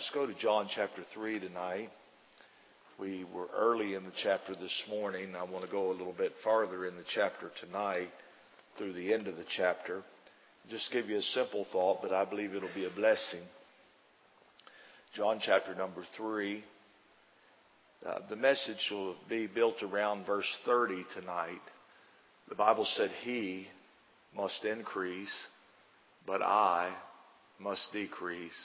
Let's go to John chapter 3 tonight. We were early in the chapter this morning. I want to go a little bit farther in the chapter tonight through the end of the chapter. Just give you a simple thought, but I believe it'll be a blessing. John chapter number 3. The message will be built around verse 30 tonight. The Bible said, "He must increase, but I must decrease."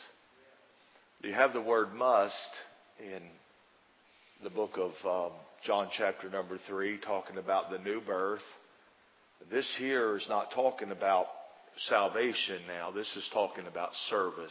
You have the word "must" in the book of John chapter number 3, talking about the new birth. This here is not talking about salvation now. This is talking about service.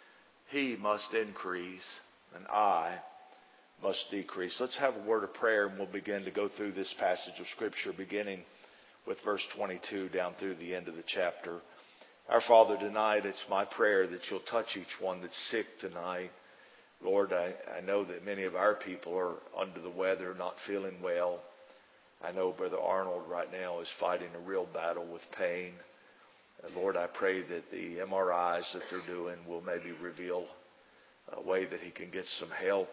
He must increase, and I must decrease. Let's have a word of prayer, and we'll begin to go through this passage of Scripture, beginning with verse 22 down through the end of the chapter. Our Father, tonight it's my prayer that you'll touch each one that's sick tonight. Lord, I know that many of our people are under the weather, not feeling well. I know Brother Arnold right now is fighting a real battle with pain. Lord, I pray that the MRIs that they're doing will maybe reveal a way that he can get some help.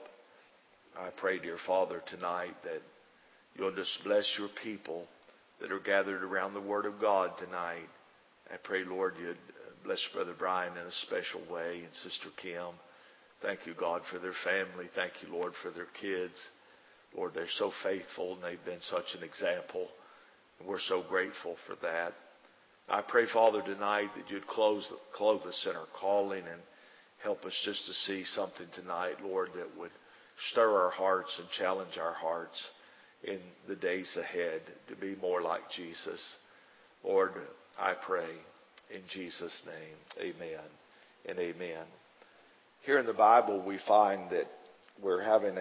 I pray, dear Father, tonight that you'll just bless your people that are gathered around the Word of God tonight. I pray, Lord, you'd bless Brother Brian in a special way and Sister Kim. Thank you, God, for their family. Thank you, Lord, for their kids. Lord, they're so faithful and they've been such an example. And we're so grateful for that. I pray, Father, tonight that you'd clothe us in our calling and help us just to see something tonight, Lord, that would stir our hearts and challenge our hearts in the days ahead to be more like Jesus. Lord, I pray in Jesus' name, amen and amen. Here in the Bible, we find that we're having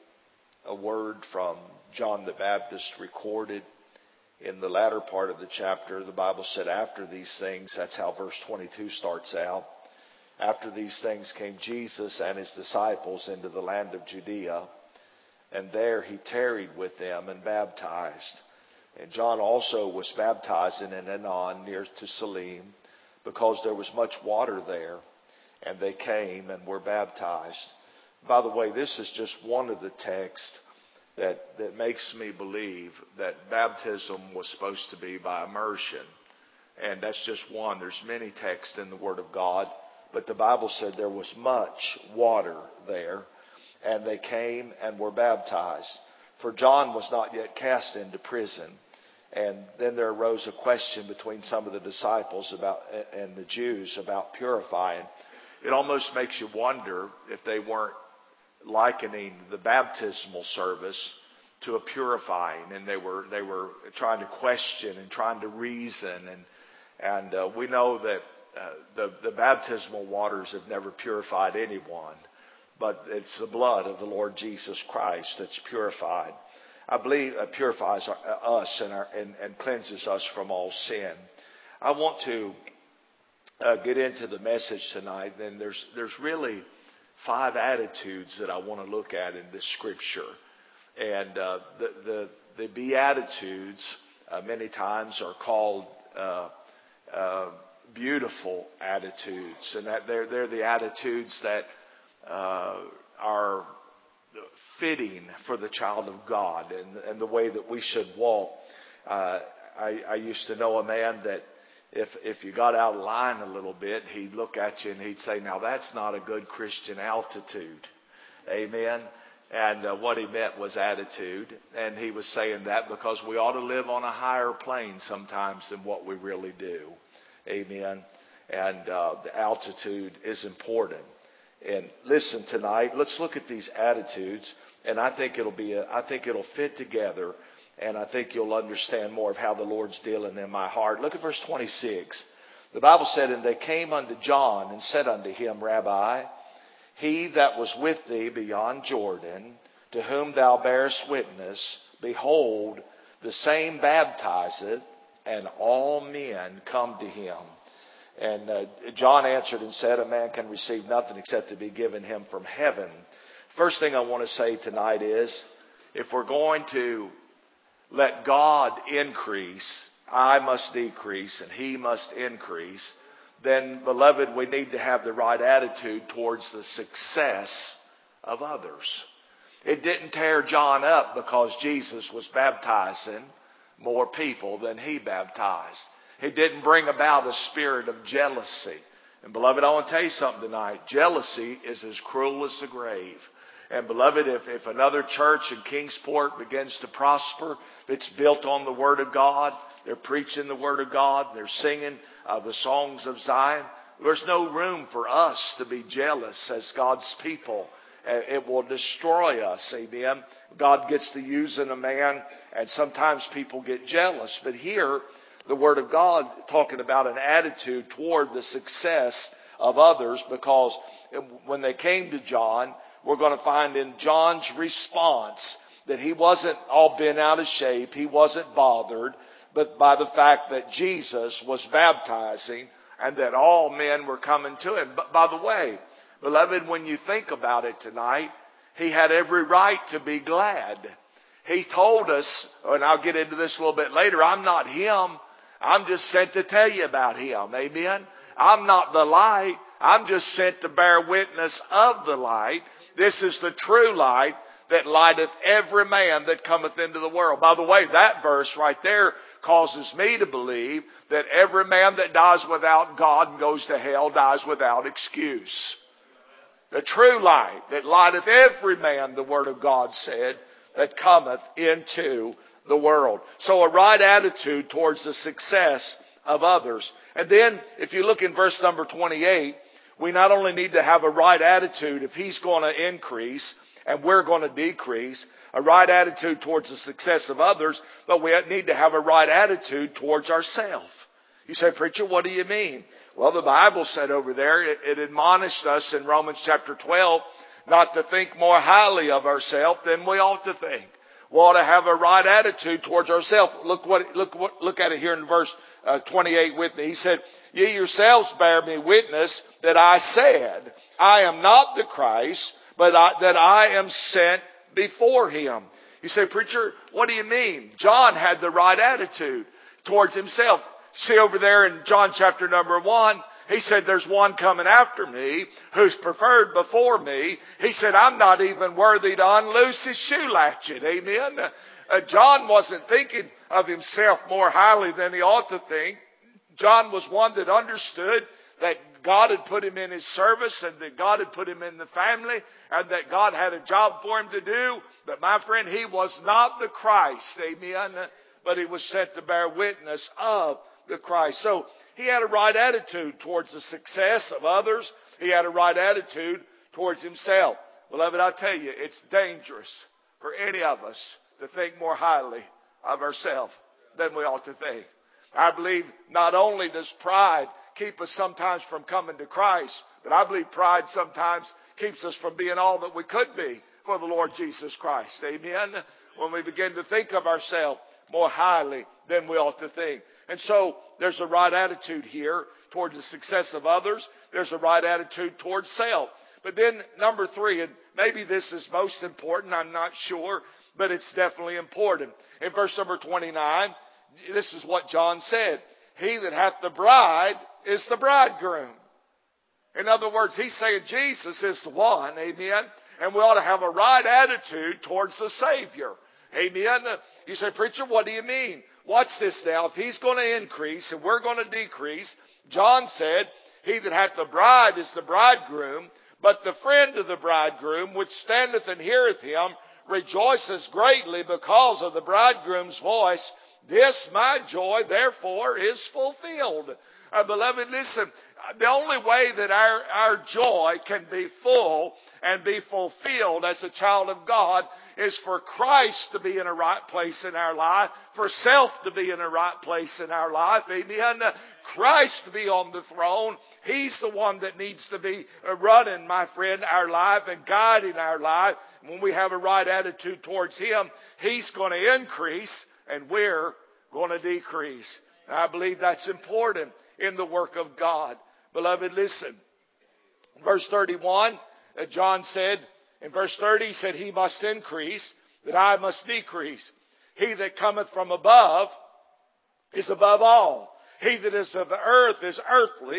a word from John the Baptist recorded in the latter part of the chapter. The Bible said, after these things, that's how verse 22 starts out. After these things came Jesus and his disciples into the land of Judea, and there he tarried with them and baptized. And John also was baptizing in Aenon near to Salim, because there was much water there. And they came and were baptized. By the way, this is just one of the texts that makes me believe that baptism was supposed to be by immersion. And that's just one. There's many texts in the Word of God. But the Bible said there was much water there. And they came and were baptized. For John was not yet cast into prison. And then there arose a question between some of the disciples and the Jews about purifying. It almost makes you wonder if they weren't likening the baptismal service to a purifying, and they were trying to question and trying to reason, and we know that the baptismal waters have never purified anyone, but it's the blood of the Lord Jesus Christ that's purified. I believe it purifies us and cleanses us from all sin. I want to get into the message tonight. Then there's really 5 attitudes that I want to look at in this scripture, and the Beatitudes many times are called beautiful attitudes, and that they're the attitudes that are fitting for the child of God and the way that we should walk. I used to know a man that if you got out of line a little bit, he'd look at you and he'd say, "Now that's not a good Christian altitude." Amen. And what he meant was attitude. And he was saying that because we ought to live on a higher plane sometimes than what we really do. Amen. And the altitude is important. And listen tonight, let's look at these attitudes, and I think it'll fit together, and I think you'll understand more of how the Lord's dealing in my heart. Look at verse 26. The Bible said, "And they came unto John and said unto him, Rabbi, he that was with thee beyond Jordan, to whom thou bearest witness, behold, the same baptizeth, and all men come to him." And John answered and said, "A man can receive nothing except to be given him from heaven." First thing I want to say tonight is, if we're going to let God increase, I must decrease and he must increase, then, beloved, we need to have the right attitude towards the success of others. It didn't tear John up because Jesus was baptizing more people than he baptized. It didn't bring about a spirit of jealousy. And beloved, I want to tell you something tonight. Jealousy is as cruel as the grave. And beloved, if another church in Kingsport begins to prosper, it's built on the Word of God, they're preaching the Word of God, they're singing the songs of Zion, there's no room for us to be jealous as God's people. It will destroy us, amen. God gets to using a man, and sometimes people get jealous. But here, the Word of God talking about an attitude toward the success of others, because when they came to John, we're going to find in John's response that he wasn't all bent out of shape, he wasn't bothered, but by the fact that Jesus was baptizing and that all men were coming to him. But by the way, beloved, when you think about it tonight, he had every right to be glad. He told us, and I'll get into this a little bit later, I'm not him. I'm just sent to tell you about him. Amen? I'm not the light. I'm just sent to bear witness of the light. This is the true light that lighteth every man that cometh into the world. By the way, that verse right there causes me to believe that every man that dies without God and goes to hell dies without excuse. The true light that lighteth every man, the Word of God said, that cometh into the world. So a right attitude towards the success of others. And then, if you look in verse number 28, we not only need to have a right attitude if He's going to increase and we're going to decrease, a right attitude towards the success of others, but we need to have a right attitude towards ourselves. You say, preacher, what do you mean? Well, the Bible said over there, it admonished us in Romans chapter 12 not to think more highly of ourselves than we ought to think. We ought to have a right attitude towards ourselves. Look at it here in verse 28 with me. He said, ye yourselves bear me witness that I said, I am not the Christ, but that I am sent before Him. You say, preacher, what do you mean? John had the right attitude towards himself. See over there in John chapter number 1, he said, there's one coming after me who's preferred before me. He said, I'm not even worthy to unloose his shoe latchet. Amen. John wasn't thinking of himself more highly than he ought to think. John was one that understood that God had put him in his service and that God had put him in the family and that God had a job for him to do. But my friend, he was not the Christ. Amen. But he was sent to bear witness of the Christ. So he had a right attitude towards the success of others. He had a right attitude towards himself. Beloved, I tell you, it's dangerous for any of us to think more highly of ourselves than we ought to think. I believe not only does pride keep us sometimes from coming to Christ, but I believe pride sometimes keeps us from being all that we could be for the Lord Jesus Christ. Amen? When we begin to think of ourselves more highly than we ought to think. And so there's a right attitude here towards the success of others. There's a right attitude towards self. But then number 3, and maybe this is most important, I'm not sure, but it's definitely important. In verse number 29, this is what John said. He that hath the bride is the bridegroom. In other words, he's saying Jesus is the one, amen, and we ought to have a right attitude towards the Savior. Amen. You say, preacher, what do you mean? Watch this now. If He's going to increase and we're going to decrease, John said, he that hath the bride is the bridegroom, but the friend of the bridegroom, which standeth and heareth him, rejoices greatly because of the bridegroom's voice. This my joy, therefore, is fulfilled. Beloved, listen, the only way that our joy can be full and be fulfilled as a child of God is for Christ to be in a right place in our life, for self to be in a right place in our life. Amen. Christ to be on the throne. He's the one that needs to be running, my friend, our life and guiding our life. When we have a right attitude towards Him, He's going to increase and we're going to decrease. And I believe that's important in the work of God. Beloved, listen. Verse 31, John said, in verse 30, he said, He must increase, that I must decrease. He that cometh from above is above all. He that is of the earth is earthly,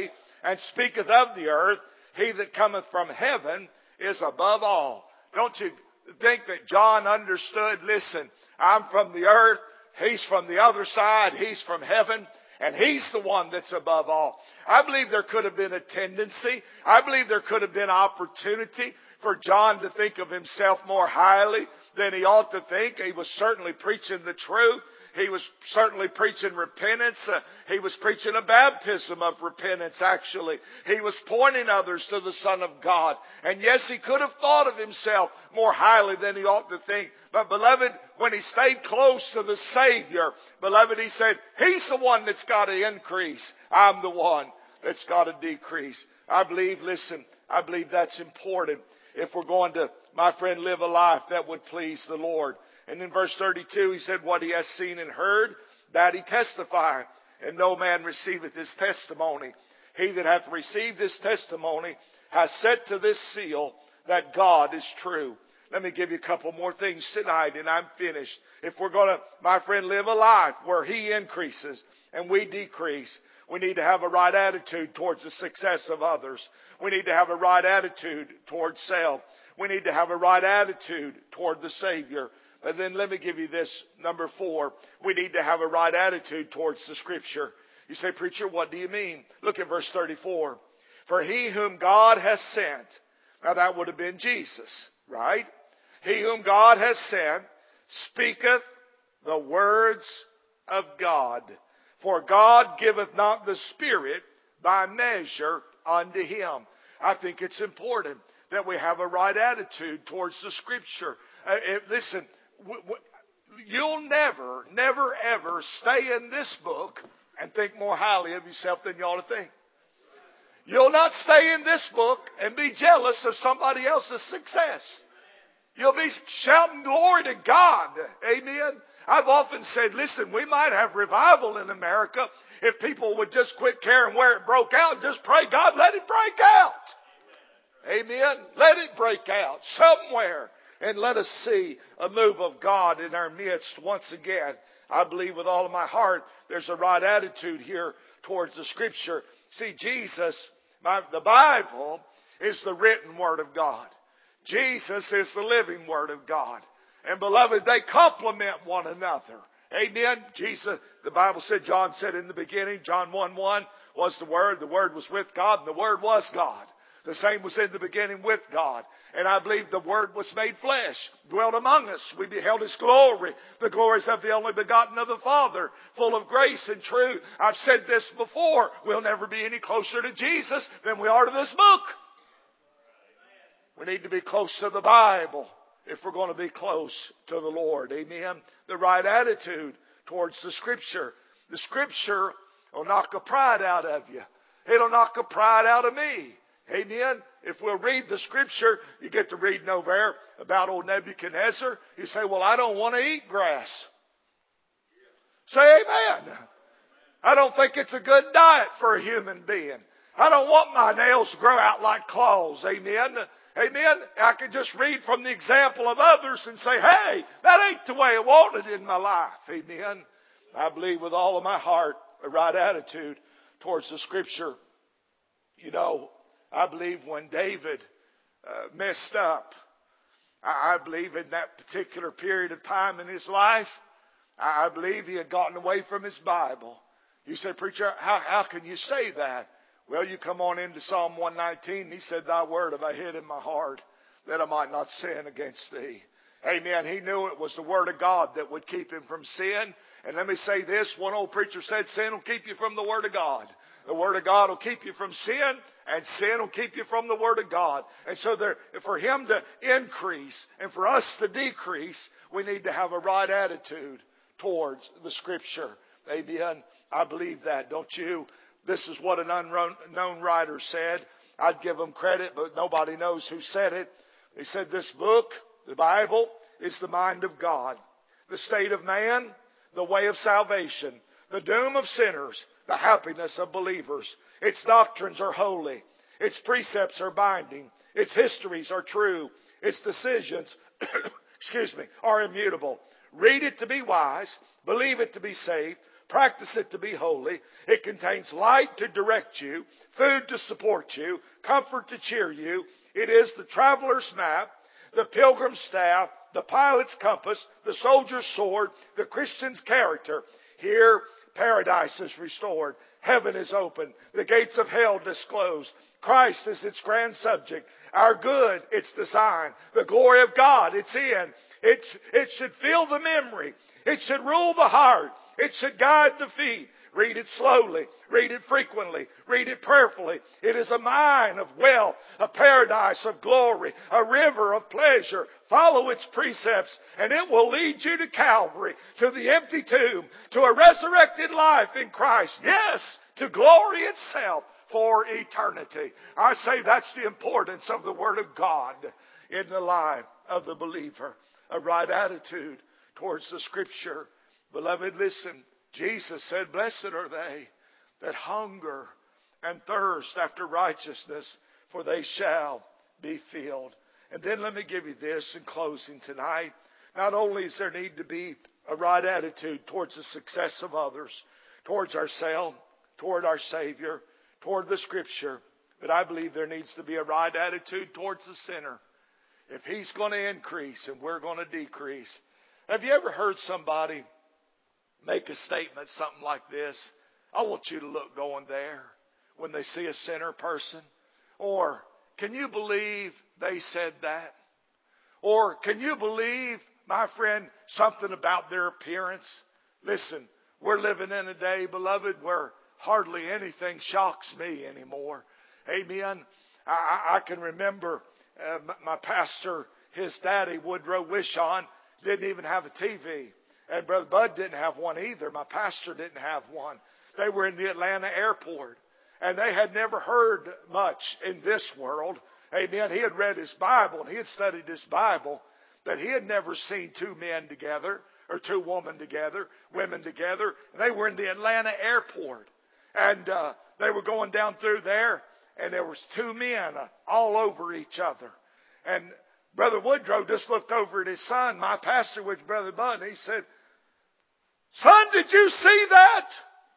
and speaketh of the earth. He that cometh from heaven is above all. Don't you think that John understood, listen, I'm from the earth, he's from the other side, he's from heaven, and he's the one that's above all. I believe there could have been a tendency, I believe there could have been opportunity for John to think of himself more highly than he ought to think. He was certainly preaching the truth. He was certainly preaching repentance. He was preaching a baptism of repentance, actually. He was pointing others to the Son of God. And yes, he could have thought of himself more highly than he ought to think. But beloved, when he stayed close to the Savior, beloved, he said, he's the one that's got to increase. I'm the one that's got to decrease. I believe, listen, I believe that's important if we're going to, my friend, live a life that would please the Lord. And in verse 32, he said, what he has seen and heard, that he testifieth, and no man receiveth his testimony. He that hath received his testimony has set to this seal that God is true. Let me give you a couple more things tonight, and I'm finished. If we're going to, my friend, live a life where he increases and we decrease, we need to have a right attitude towards the success of others. We need to have a right attitude towards self. We need to have a right attitude toward the Savior. And then let me give you this, number 4. We need to have a right attitude towards the Scripture. You say, preacher, what do you mean? Look at verse 34. For he whom God has sent, now that would have been Jesus, right? He whom God has sent speaketh the words of God. For God giveth not the Spirit by measure unto him. I think it's important that we have a right attitude towards the Scripture. Listen, you'll never, ever stay in this book and think more highly of yourself than you ought to think. You'll not stay in this book and be jealous of somebody else's success. You'll be shouting glory to God. Amen. I've often said, listen, we might have revival in America if people would just quit caring where it broke out and just pray, God, let it break out. Amen. Let it break out somewhere. And let us see a move of God in our midst once again. I believe with all of my heart there's a right attitude here towards the Scripture. See, Jesus, the Bible is the written Word of God. Jesus is the living Word of God. And beloved, they complement one another. Amen. Jesus, the Bible said, John said in the beginning, John 1:1 was the Word was with God, and the Word was God. The same was in the beginning with God. And I believe the Word was made flesh, dwelt among us. We beheld His glory, the glories of the only begotten of the Father, full of grace and truth. I've said this before. We'll never be any closer to Jesus than we are to this book. We need to be close to the Bible if we're going to be close to the Lord. Amen. The right attitude towards the Scripture. The Scripture will knock the pride out of you. It'll knock the pride out of me. Amen. If we'll read the Scripture, you get to read nowhere about old Nebuchadnezzar. You say, well, I don't want to eat grass. Say amen. I don't think it's a good diet for a human being. I don't want my nails to grow out like claws. Amen. Amen. I can just read from the example of others and say, hey, that ain't the way I want it in my life. Amen. I believe with all of my heart a right attitude towards the Scripture. You know, I believe when David messed up, I believe in that particular period of time in his life, I believe he had gotten away from his Bible. You say, preacher, how can you say that? Well, you come on into Psalm 119. He said, thy word have I hid in my heart that I might not sin against thee. Amen. He knew it was the Word of God that would keep him from sin. And let me say this. One old preacher said, sin will keep you from the Word of God. The Word of God will keep you from sin, and sin will keep you from the Word of God. And so for Him to increase and for us to decrease, we need to have a right attitude towards the Scripture. Amen. I believe that, don't you? This is what an unknown writer said. I'd give him credit, but nobody knows who said it. He said this book, the Bible, is the mind of God. The state of man, the way of salvation, the doom of sinners, the happiness of believers. Its doctrines are holy. Its precepts are binding. Its histories are true. Its decisions, are immutable. Read it to be wise. Believe it to be safe. Practice it to be holy. It contains light to direct you, food to support you, comfort to cheer you. It is the traveler's map, the pilgrim's staff, the pilot's compass, the soldier's sword, the Christian's character. Here, paradise is restored. Heaven is open. The gates of hell disclosed. Christ is its grand subject. Our good, its design. The glory of God, its end. It should fill the memory. It should rule the heart. It should guide the feet. Read it slowly. Read it frequently. Read it prayerfully. It is a mine of wealth, a paradise of glory, a river of pleasure. Follow its precepts and it will lead you to Calvary, to the empty tomb, to a resurrected life in Christ. Yes, to glory itself for eternity. I say that's the importance of the Word of God in the life of the believer. A right attitude towards the Scripture. Beloved, listen. Jesus said, blessed are they that hunger and thirst after righteousness, for they shall be filled. And then let me give you this in closing tonight. Not only is there need to be a right attitude towards the success of others, towards ourselves, toward our Savior, toward the Scripture, but I believe there needs to be a right attitude towards the sinner. If he's going to increase and we're going to decrease. Have you ever heard somebody make a statement, something like this? I want you to look going there when they see a sinner person. Or, can you believe they said that? Or, can you believe, my friend, something about their appearance? Listen, we're living in a day, beloved, where hardly anything shocks me anymore. Amen. I can remember my pastor, his daddy, Woodrow Wishon, didn't even have a TV. And Brother Bud didn't have one either. My pastor didn't have one. They were in the Atlanta airport. And they had never heard much in this world. Amen. He had read his Bible and he had studied his Bible. But he had never seen two men together or two women together. And they were in the Atlanta airport. And they were going down through there. And there was two men all over each other. And Brother Woodrow just looked over at his son, my pastor, which Brother Bud, and he said, son, did you see that?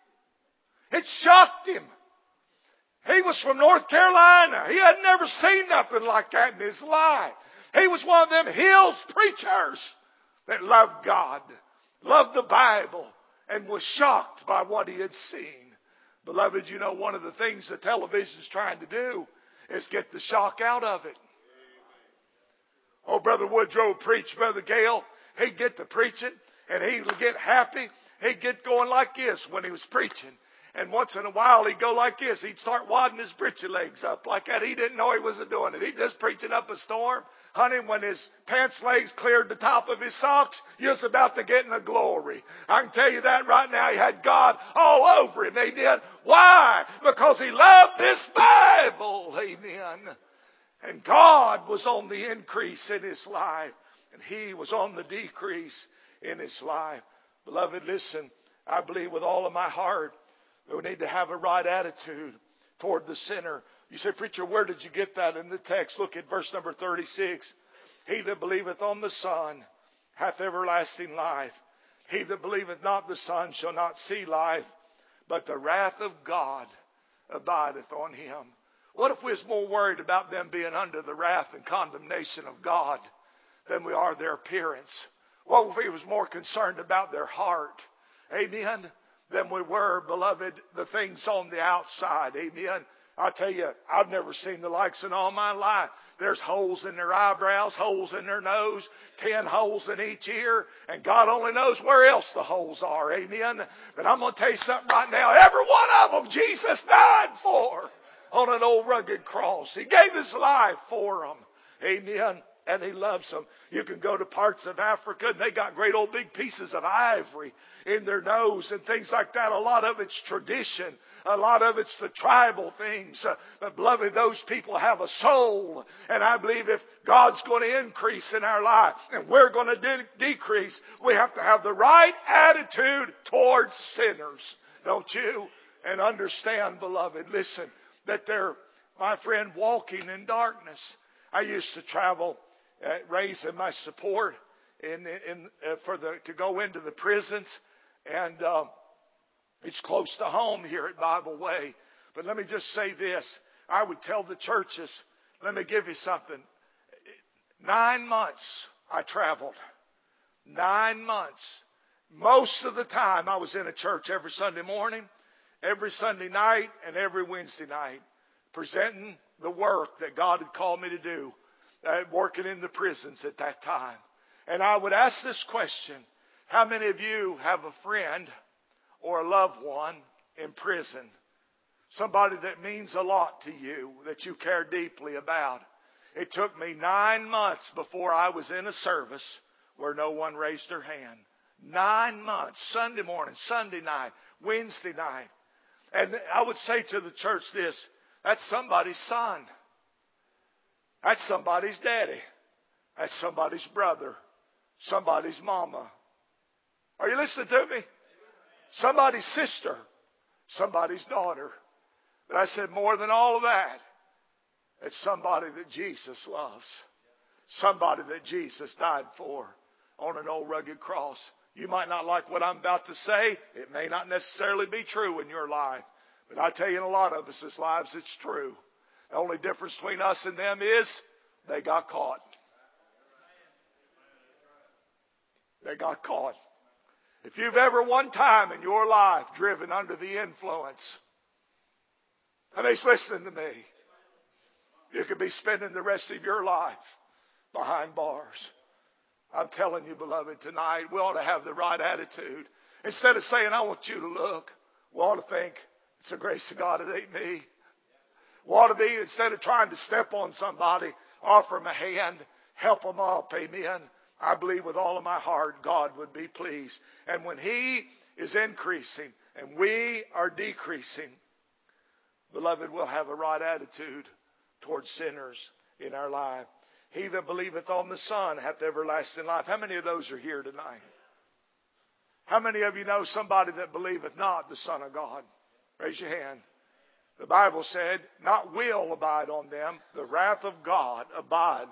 It shocked him. He was from North Carolina. He had never seen nothing like that in his life. He was one of them hills preachers that loved God, loved the Bible, and was shocked by what he had seen. Beloved, you know, one of the things the television's trying to do is get the shock out of it. Oh, Brother Woodrow preached, Brother Gale. He'd get to preaching and he would get happy. He'd get going like this when he was preaching. And once in a while he'd go like this. He'd start wadding his britchy legs up like that. He didn't know he was doing it. He'd just preaching up a storm. Honey, when his pants legs cleared the top of his socks, he was about to get in the glory. I can tell you that right now. He had God all over him. Amen. Why? Because he loved this Bible. Amen. And God was on the increase in his life. And he was on the decrease in his life. Beloved, listen. I believe with all of my heart that we need to have a right attitude toward the sinner. You say, preacher, where did you get that in the text? Look at verse number 36. He that believeth on the Son hath everlasting life. He that believeth not the Son shall not see life, but the wrath of God abideth on him. What if we was more worried about them being under the wrath and condemnation of God than we are their appearance? What if we was more concerned about their heart? Amen. Than we were, beloved, the things on the outside. Amen. I tell you, I've never seen the likes in all my life. There's holes in their eyebrows, holes in their nose, 10 holes in each ear, and God only knows where else the holes are. Amen. But I'm going to tell you something right now. Every one of them Jesus died for on an old rugged cross. He gave his life for them. Amen. And he loves them. You can go to parts of Africa and they got great old big pieces of ivory in their nose and things like that. A lot of it's tradition. A lot of it's the tribal things. But beloved, those people have a soul. And I believe if God's going to increase in our life and we're going to decrease, we have to have the right attitude towards sinners. Don't you? And understand, beloved, listen, that they're, my friend, walking in darkness. I used to travel raising my support to go into the prisons, and It's close to home here at Bible Way. But let me just say this. I would tell the churches, let me give you something. 9 months I traveled. 9 months. Most of the time I was in a church every Sunday morning, every Sunday night, and every Wednesday night, presenting the work that God had called me to do, working in the prisons at that time. And I would ask this question, how many of you have a friend or a loved one in prison? Somebody that means a lot to you, that you care deeply about. It took me 9 months before I was in a service where no one raised their hand. 9 months, Sunday morning, Sunday night, Wednesday night. And I would say to the church this, that's somebody's son. That's somebody's daddy. That's somebody's brother. Somebody's mama. Are you listening to me? Somebody's sister. Somebody's daughter. But I said more than all of that, it's somebody that Jesus loves. Somebody that Jesus died for on an old rugged cross. You might not like what I'm about to say. It may not necessarily be true in your life. But I tell you, in a lot of us' lives, it's true. The only difference between us and them is they got caught. They got caught. If you've ever one time in your life driven under the influence, and he's listening to me, you could be spending the rest of your life behind bars. I'm telling you, beloved, tonight we ought to have the right attitude. Instead of saying, I want you to look, we ought to think, it's the grace of God, it ain't me. We ought to be, instead of trying to step on somebody, offer them a hand, help them up, amen. I believe with all of my heart God would be pleased. And when He is increasing and we are decreasing, beloved, we'll have a right attitude towards sinners in our life. He that believeth on the Son hath everlasting life. How many of those are here tonight? How many of you know somebody that believeth not the Son of God? Raise your hand. The Bible said, not will abide on them, the wrath of God abideth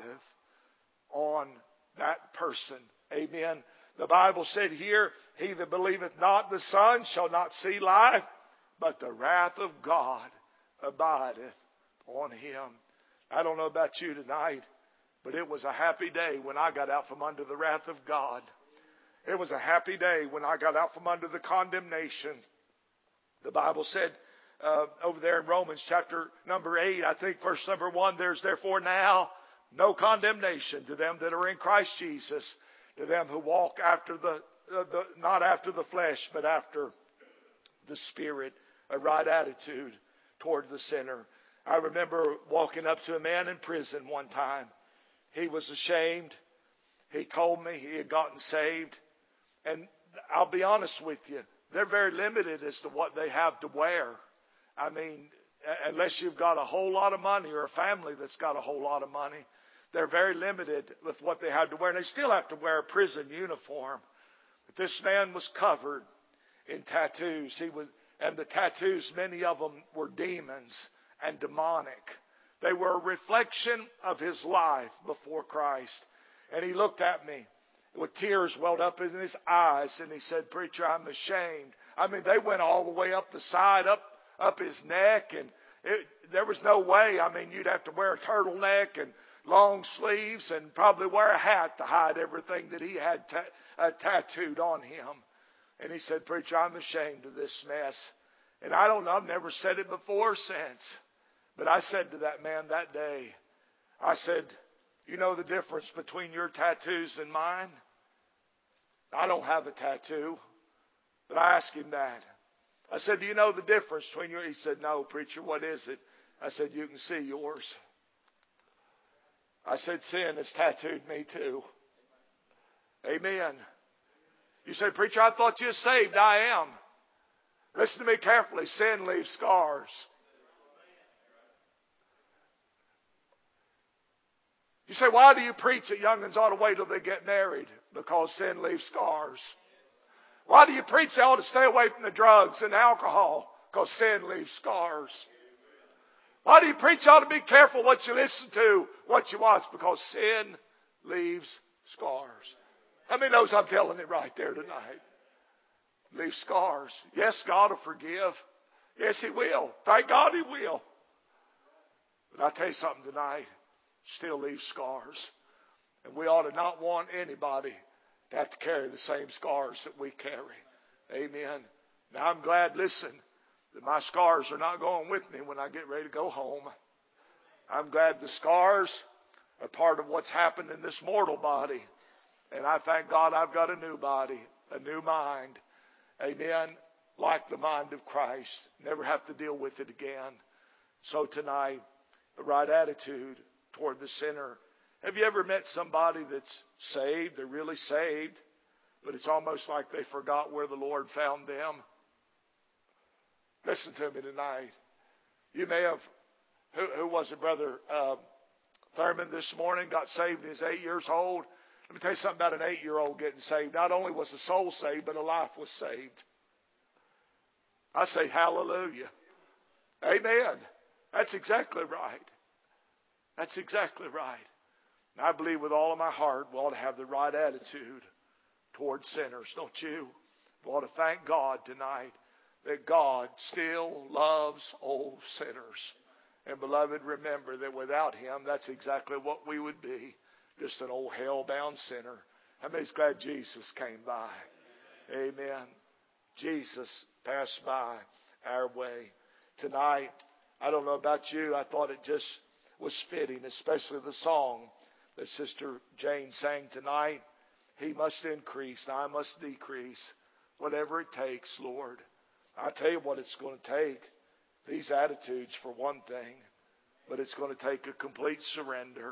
on that person. Amen. The Bible said here, he that believeth not the Son shall not see life, but the wrath of God abideth on him. I don't know about you tonight, but it was a happy day when I got out from under the wrath of God. It was a happy day when I got out from under the condemnation. The Bible said over there in Romans chapter number 8, I think verse number 1, there's therefore now no condemnation to them that are in Christ Jesus, to them who walk after not after the flesh, but after the Spirit, a right attitude toward the sinner. I remember walking up to a man in prison one time. He was ashamed. He told me he had gotten saved. And I'll be honest with you, they're very limited as to what they have to wear. I mean, unless you've got a whole lot of money or a family that's got a whole lot of money, they're very limited with what they have to wear. And they still have to wear a prison uniform. But this man was covered in tattoos. And the tattoos, many of them were demons and demonic. They were a reflection of his life before Christ. And he looked at me with tears welled up in his eyes. And he said, "Preacher, I'm ashamed." I mean, they went all the way up the side, up his neck. And there was no way. I mean, you'd have to wear a turtleneck and long sleeves and probably wear a hat to hide everything that he had tattooed on him. And he said, "Preacher, I'm ashamed of this mess." And I don't know, I've never said it before or since. But I said to that man that day, I said, "You know the difference between your tattoos and mine?" I don't have a tattoo. But I asked him that. I said, "Do you know the difference between your..." He said, "No, preacher, what is it?" I said, "You can see yours." I said, "Sin has tattooed me too." Amen. You say, "Preacher, I thought you were saved." I am. Listen to me carefully. Sin leaves scars. You say, "Why do you preach that young'uns ought to wait till they get married?" Because sin leaves scars. Why do you preach they ought to stay away from the drugs and alcohol? Because sin leaves scars. Why do you preach you ought to be careful what you listen to, what you watch? Because sin leaves scars. How many knows I'm telling it right there tonight? Leave scars. Yes, God will forgive. Yes, He will. Thank God He will. But I'll tell you something tonight. Still leave scars. And we ought to not want anybody to have to carry the same scars that we carry. Amen. Now I'm glad, listen, that my scars are not going with me when I get ready to go home. I'm glad the scars are part of what's happened in this mortal body. And I thank God I've got a new body, a new mind. Amen. Like the mind of Christ. Never have to deal with it again. So tonight, the right attitude toward the sinner. Have you ever met somebody that's saved? They're really saved, but it's almost like they forgot where the Lord found them. Listen to me tonight. You may have, who was it, Brother Thurman this morning, got saved when he was 8 years old. Let me tell you something about an 8-year-old getting saved. Not only was the soul saved, but a life was saved. I say hallelujah. Amen. That's exactly right. That's exactly right. And I believe with all of my heart we ought to have the right attitude towards sinners, don't you? We ought to thank God tonight that God still loves old sinners. And beloved, remember that without Him, that's exactly what we would be. Just an old hell-bound sinner. How many's glad Jesus came by? Amen. Jesus passed by our way. Tonight, I don't know about you, I thought it just was fitting, especially the song that Sister Jane sang tonight. He must increase, I must decrease. Whatever it takes, Lord. I tell you what it's going to take. These attitudes for one thing. But it's going to take a complete surrender.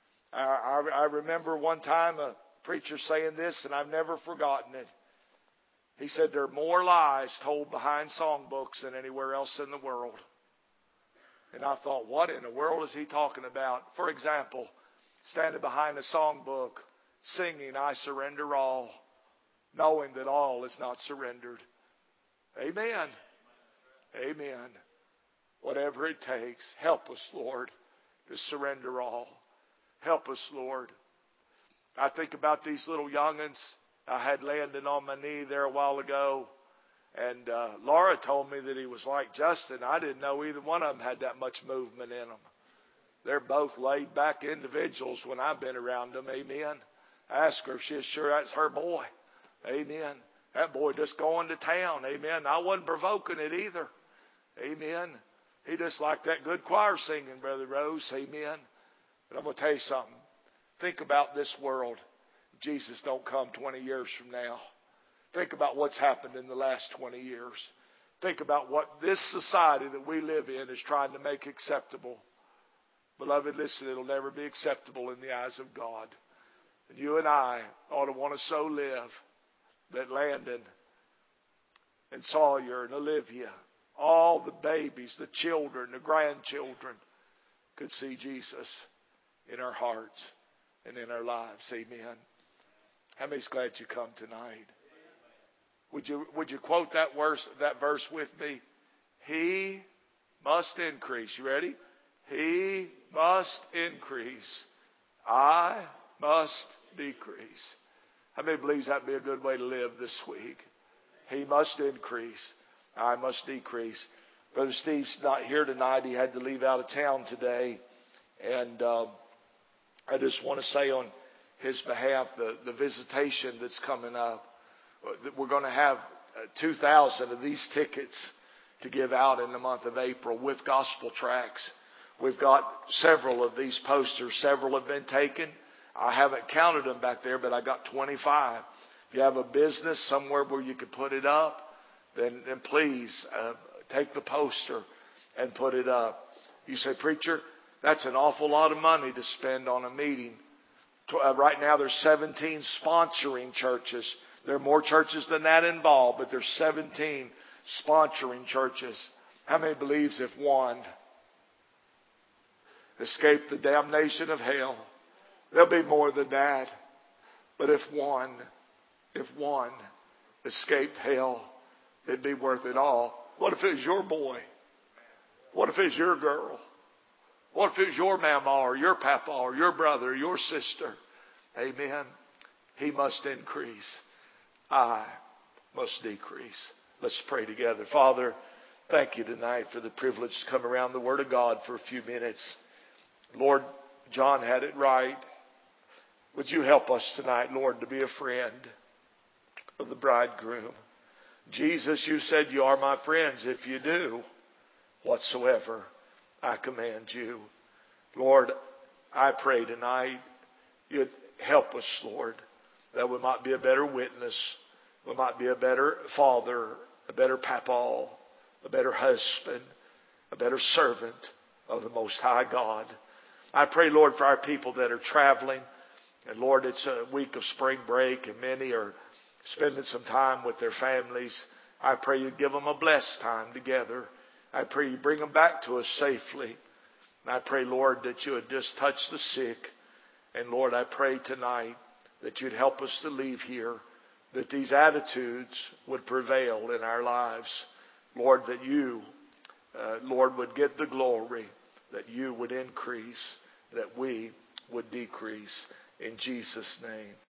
I remember one time a preacher saying this, and I've never forgotten it. He said there are more lies told behind songbooks than anywhere else in the world. And I thought, what in the world is he talking about? For example, standing behind a songbook, singing, I surrender all, knowing that all is not surrendered. Amen. Amen. Whatever it takes, help us, Lord, to surrender all. Help us, Lord. I think about these little young'uns. I had Landon on my knee there a while ago. And Laura told me that he was like Justin. I didn't know either one of them had that much movement in them. They're both laid back individuals when I've been around them. Amen. I asked her if she's sure that's her boy. Amen. That boy just going to town. Amen. I wasn't provoking it either. Amen. He just liked that good choir singing, Brother Rose. Amen. But I'm going to tell you something. Think about this world. Jesus don't come 20 years from now. Think about what's happened in the last 20 years. Think about what this society that we live in is trying to make acceptable. Beloved, listen, it'll never be acceptable in the eyes of God. And you and I ought to want to so live that Landon and Sawyer and Olivia, all the babies, the children, the grandchildren could see Jesus in our hearts and in our lives. Amen. How many's glad you come tonight? Would you quote that verse with me? He must increase. You ready? He must increase. I must decrease. How many believes that would be a good way to live this week? He must increase. I must decrease. Brother Steve's not here tonight. He had to leave out of town today. And I just want to say on his behalf, the visitation that's coming up, we're going to have 2,000 of these tickets to give out in the month of April with gospel tracts. We've got several of these posters. Several have been taken. I haven't counted them back there, but I got 25. If you have a business somewhere where you can put it up, then please take the poster and put it up. You say, preacher, that's an awful lot of money to spend on a meeting. Right now there's 17 sponsoring churches. There are more churches than that involved, but there's 17 sponsoring churches. How many believes if one escaped the damnation of hell? There'll be more than that. But if one escaped hell, it'd be worth it all. What if it was your boy? What if it was your girl? What if it was your mama or your papa or your brother or your sister? Amen. He must increase. I must decrease. Let's pray together. Father, thank you tonight for the privilege to come around the Word of God for a few minutes. Lord, John had it right. Would you help us tonight, Lord, to be a friend of the bridegroom? Jesus, you said you are my friends if you do whatsoever I command you. Lord, I pray tonight you'd help us, Lord, that we might be a better witness. We might be a better father, a better papa, a better husband, a better servant of the Most High God. I pray, Lord, for our people that are traveling. And Lord, it's a week of spring break and many are spending some time with their families. I pray you give them a blessed time together. I pray you bring them back to us safely. And I pray, Lord, that you would just touch the sick. And Lord, I pray tonight that you'd help us to leave here, that these attitudes would prevail in our lives. Lord, that you, Lord, would get the glory, that you would increase, that we would decrease. In Jesus' name.